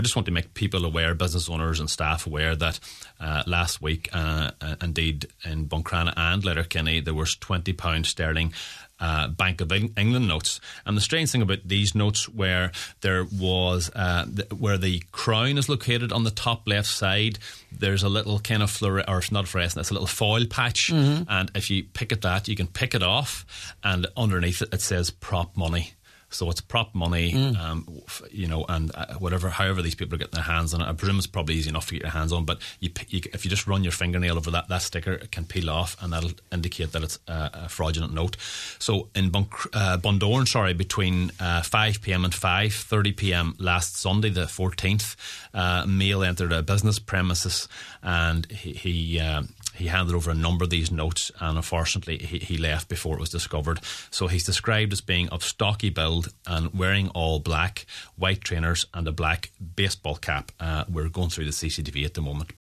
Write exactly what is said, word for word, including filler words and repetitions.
I just want to make people aware, business owners and staff aware, that uh, last week, uh, uh, indeed in Buncrana and Letterkenny, there was twenty pounds sterling Uh, Bank of England notes. And the strange thing about these notes, where there was uh, th- where the crown is located on the top left side, there's a little kind of fluore- or it's not fluorescent, it's a little foil patch, mm-hmm. and if you pick at that, you can pick it off, and underneath it, it says prop money. So it's prop money, mm. um, you know, and uh, whatever, however these people are getting their hands on it. I presume it's probably easy enough to get your hands on, but you, you, if you just run your fingernail over that, that sticker, it can peel off, and that'll indicate that it's uh, a fraudulent note. So in Bunk, uh, Bundoran, sorry, between uh, five p.m. and five thirty p.m. last Sunday, the fourteenth, uh, male entered a business premises, and he... he uh, He handed over a number of these notes, and unfortunately he, he left before it was discovered. So he's described as being of stocky build and wearing all black, white trainers and a black baseball cap. Uh, we're going through the C C T V at the moment.